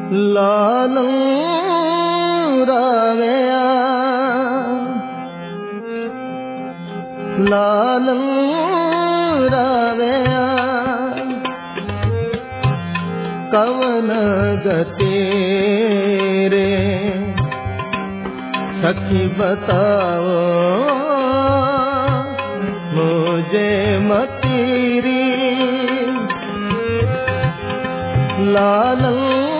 लालू रावया लालू रावया कवन गति रे सखी बताओ मुझे मतीरी लालू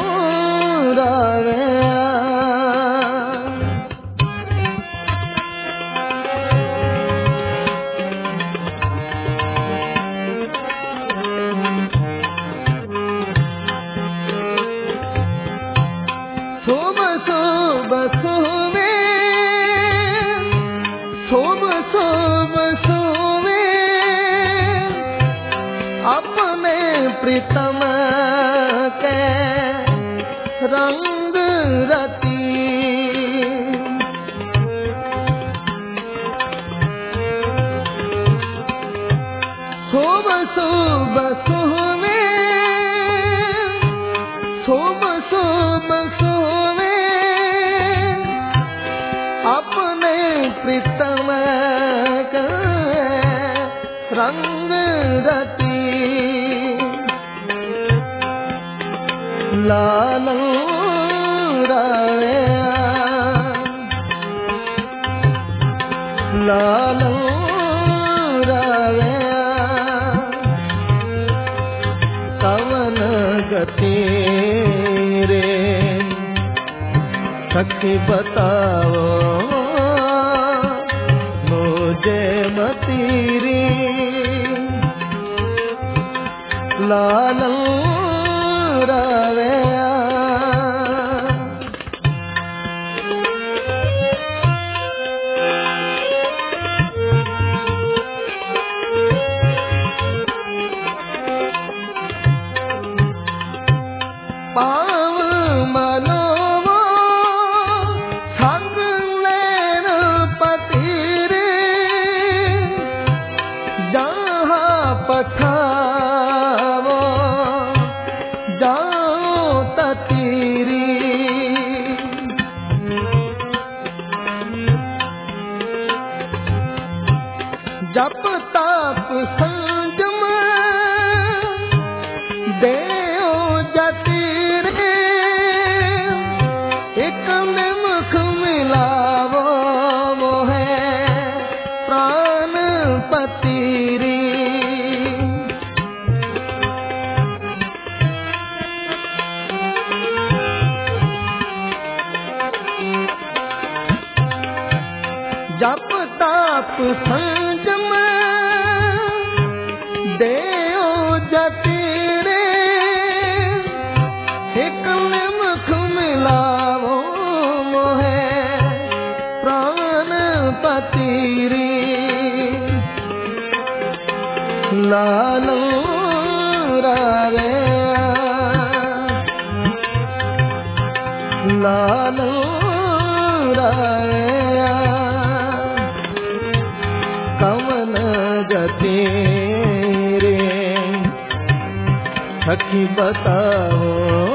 रावया सोम सोम सोवे सोम सोम सोवे अपने प्रीतम के रंग रती सोम सोम सोवे सोम सोम सोवे अपने प्रीतम का रंग रती लालू रावया लालू रावया कवन गति रे सखी बताओ मुझे मतीरी लालू रावया पाव मनोवो संग लेन पतीरे जहाँ पठावो जाओ ततीरी जप ताप संजम देओ जतीरे एक मुख मिलावो वो है प्राण पतीरी जप ताप संजम देओ जतीरे एक मुख मिलावो मोहे प्राण पतीरी लालू रावया लालू रावया कवन गति रे सखी बताओ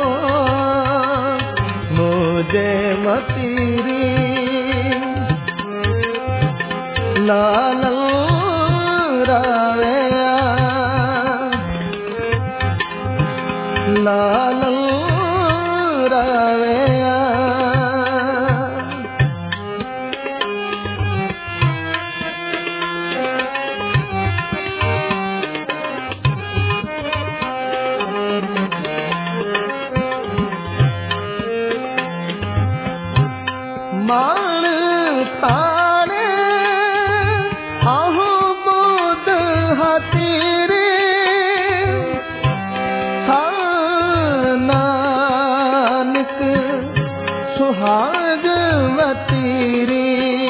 मुझे मतीरी लालू रावया लालू रावया मान तारे आहू बोध हाथीरे नानक सुहागवती रे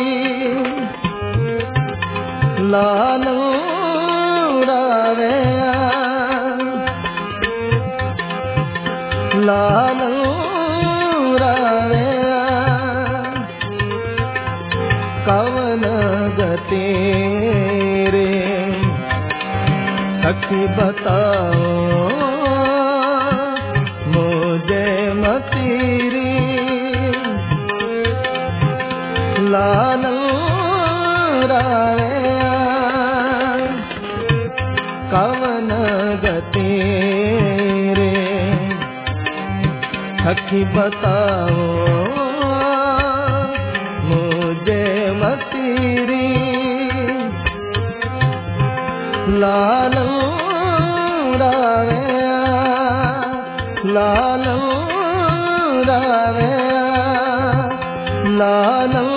लालू रावया लालू रावया कवन गति रे सखी बताओ मुझे मत सखी बताओ मुझे मतीरी लालन रावे लालन रावे लालन